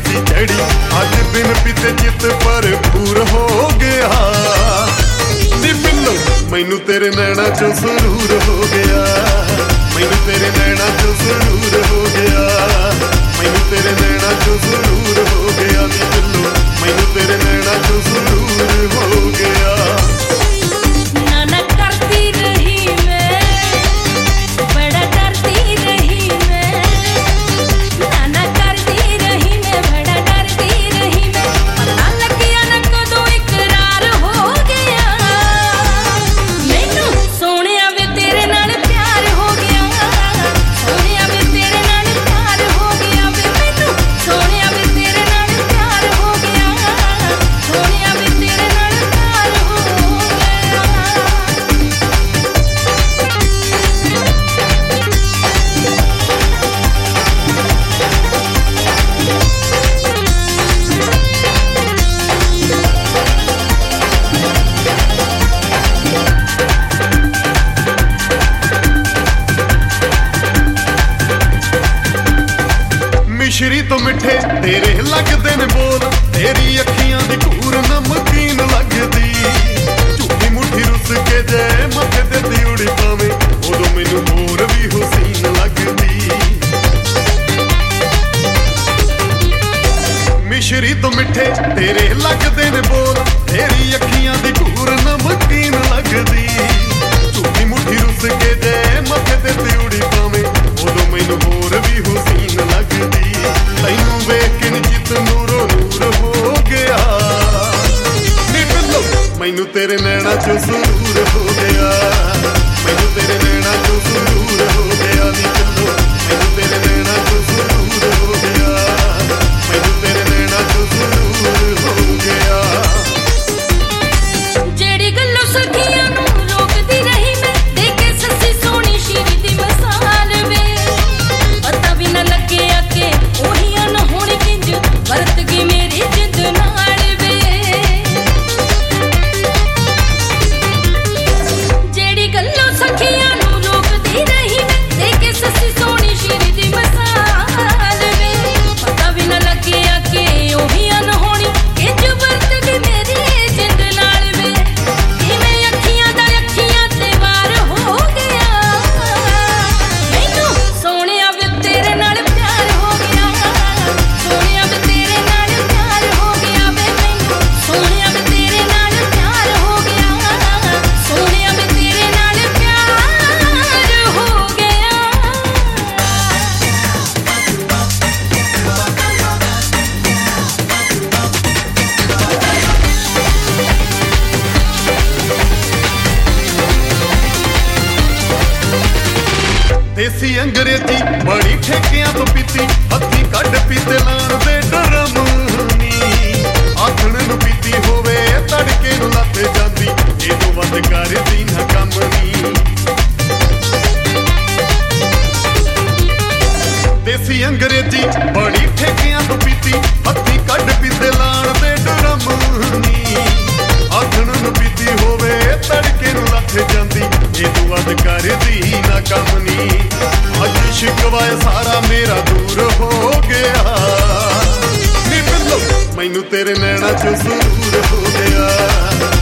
सी चढ़ी, अज बिन पीते चित भरपूर हो गया। नी बिल्लो मैनू तेरे नैना चो सुरूर हो गया, मैनू तेरे नैना चो सुरूर हो गया, मैनू तेरे नैना चो सुरूर हो गया। नी बिल्लो मैनू तेरे नैना चो सुरूर हो गया। मिश्री तो मिठे तेरे लगदे ने बोल, तेरी अखियां दी घूर नमकीन लगदी। झूठी मुट्ठी रुस के जे मथे ते दिउड़ी पावे, उदों मैनू होर भी हुसीन लगदी। मिश्री तो मिठे तेरे लगदे ने बोल, तेरी अखियां दी घूर नमकीन लगदी। झूठी मुट्ठी रुस के जे मथे ते दिउड़ी पावे, उदों मैनू होर भी हुसीन लगदी। तैनू वेख के चित नूरो नूर हो गया। नी बिल्लो मैनू तेरे नैना चो सुरूर हो गया, मैनू तेरे नैना चो सुरूर हो गया। नी बिल्लो मैनू तेरे नैना चो सुरूर हो गया, मैनू तेरे नैना चो सुरूर हो गया। जेड़ी गल्लों सखियां नू रोकदी रही मैं, देखे सस्सी सोहनी शीरी दी मसाल वे। पता भी ना लगे आके ओहियां न होण किंज वरत गई मेरी जिंद नाल वे। जेड़ी गल्लों सखियां नू रोकदी रही मैं, देखे सस्सी सोहनी शीरी दी मसाल वे। पता भी ना लगे आके ओहियां न होण किंज वरत गई मेरी जिंद नाल वे। किवें अखियां दा अखियां ते वार हो गया। मैनू सोहणिया वे तेरे नाल प्यार हो गया, सोहणिया वे तेरे नाल प्यार हो गया वे। मैनू सोहणिया वे तेरे नाल प्यार हो गया, सोहणिया वे तेरे नाल प्यार हो गया। देसी अंग्रेजी बड़ी ठेकियां तो पीती, हथी कड पीते लाण दे डरम नी। आखण नू पीती होवे तड़के नू लथ जांदी, ए तो वध करदी ना कम नी। देसी अंग्रेजी बड़ी ठेकियां तो पीती, हथी कड पीते लाण दे डरम नी। आखण नू पीती होवे तड़के नू लथ जांदी, ए तो वध करदी ना कम नी। अज शिकवा सारा मेरा दूर हो गया। नी बिल्लो मैनू तेरे नैना चो सुरूर हो गया,